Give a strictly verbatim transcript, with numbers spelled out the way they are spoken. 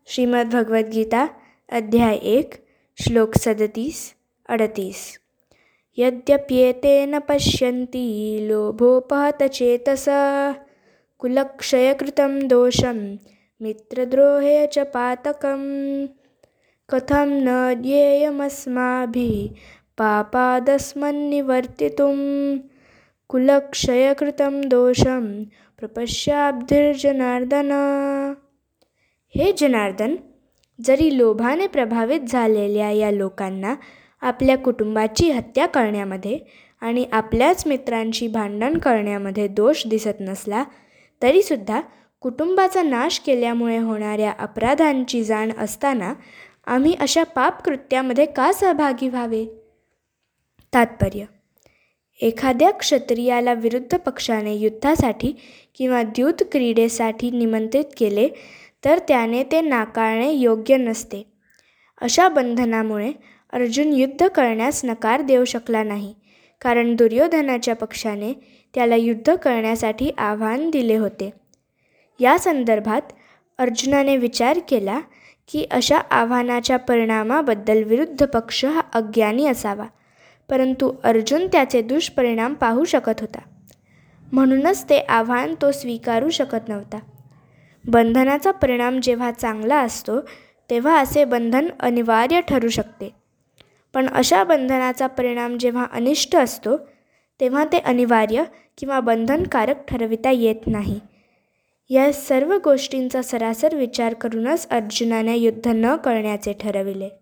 श्रीमद्भगवद्गीता अध्याय एक श्लोक सदतीस अडतीस. यद्यप्येतेन पश्यन्ति लोभोपहतचेतसः कुलक्षयकृतं दोषं मित्रद्रोहे च पातकं कथं न ज्ञेयमस्माभिः पापादस्मन्निवर्तितुं कुलक्षयकृतं दोषं प्रपश्याब्धिर्जनार्दन. हे जनार्दन, जरी लोभाने प्रभावित झालेल्या या लोकांना आपल्या कुटुंबाची हत्या करण्यामध्ये आणि आपल्याच मित्रांची भांडण करण्यामध्ये दोष दिसत नसला तरीसुद्धा कुटुंबाचा नाश केल्यामुळे होणाऱ्या अपराधांची जाण असताना आम्ही अशा पापकृत्यामध्ये का सहभागी व्हावे? तात्पर्य: एखाद्या क्षत्रियाला विरुद्ध पक्षाने युद्धासाठी किंवा द्यूत क्रीडेसाठी निमंत्रित केले तर त्याने ते नाकारणे योग्य नसते. अशा बंधनामुळे अर्जुन युद्ध करण्यास नकार देऊ शकला नाही, कारण दुर्योधनाच्या पक्षाने त्याला युद्ध करण्यासाठी आव्हान दिले होते. या संदर्भात अर्जुनाने विचार केला की अशा आव्हानाच्या परिणामाबद्दल विरुद्ध पक्ष हा अज्ञानी असावा, परंतु अर्जुन त्याचे दुष्परिणाम पाहू शकत होता. म्हणूनच ते आव्हान तो स्वीकारू शकत नव्हता. बंधनाचा परिणाम जेव्हा चांगला असतो तेव्हा असे बंधन अनिवार्य ठरू शकते, पण अशा बंधनाचा परिणाम जेव्हा अनिष्ट असतो तेव्हा ते अनिवार्य किंवा बंधनकारक ठरविता येत नाही. या सर्व गोष्टींचा सरासर विचार करूनच अर्जुनाने युद्ध न करण्याचे ठरविले.